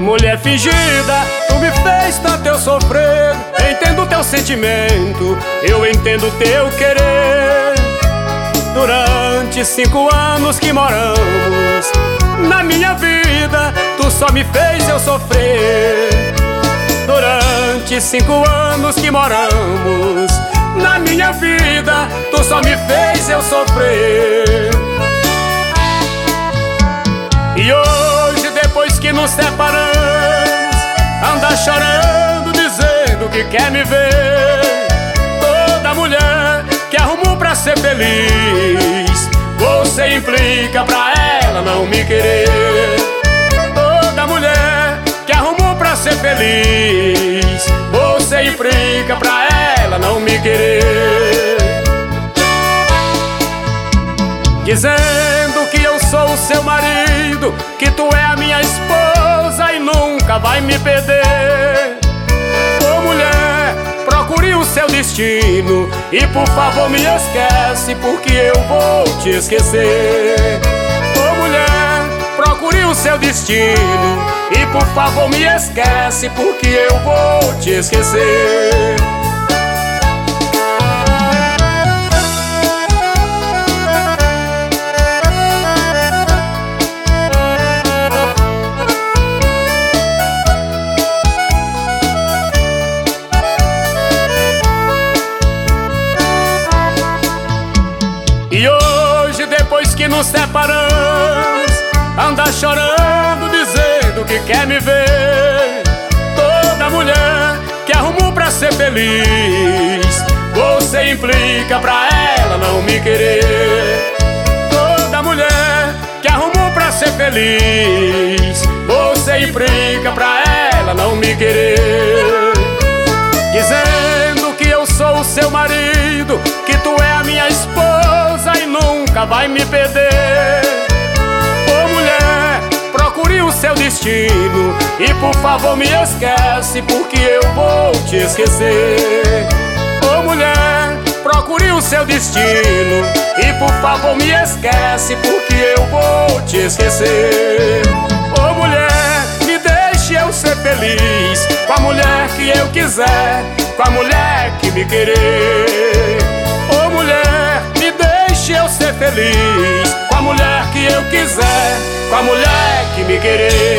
Mulher fingida, tu me fez tanto eu sofrer. Entendo teu sentimento, eu entendo teu querer. Durante 5 anos que moramos na minha vida, tu só me fez eu sofrer. Durante 5 anos que moramos na minha vida, tu só me fez eu sofrer. E hoje, depois que nos separamos, anda chorando, dizendo que quer me ver. Toda mulher que arrumou pra ser feliz, você implica pra ela não me querer. Toda mulher que arrumou pra ser feliz, você implica pra ela não me querer. Dizendo que eu sou o seu marido, que tu é a minha esposa e nunca vai me perder. Ô mulher, procure o seu destino e por favor me esquece, porque eu vou te esquecer. Ô mulher, procure o seu destino e por favor me esquece, porque eu vou te esquecer. E hoje, depois que nos separamos, anda chorando, dizendo que quer me ver. Toda mulher que arrumou pra ser feliz, você implica pra ela não me querer. Toda mulher que arrumou pra ser feliz, você implica pra ela não me querer. Dizendo que eu sou o seu marido, que tu é a minha esposa e nunca vai me perder. Ô mulher, procure o seu destino e por favor me esquece, porque eu vou te esquecer. Ô mulher, procure o seu destino e por favor me esquece, porque eu vou te esquecer. Ô mulher, me deixe eu ser feliz com a mulher que eu quiser, com a mulher que me querer. Ô mulher, me deixe eu ser feliz com a mulher que eu quiser, com a mulher que me querer.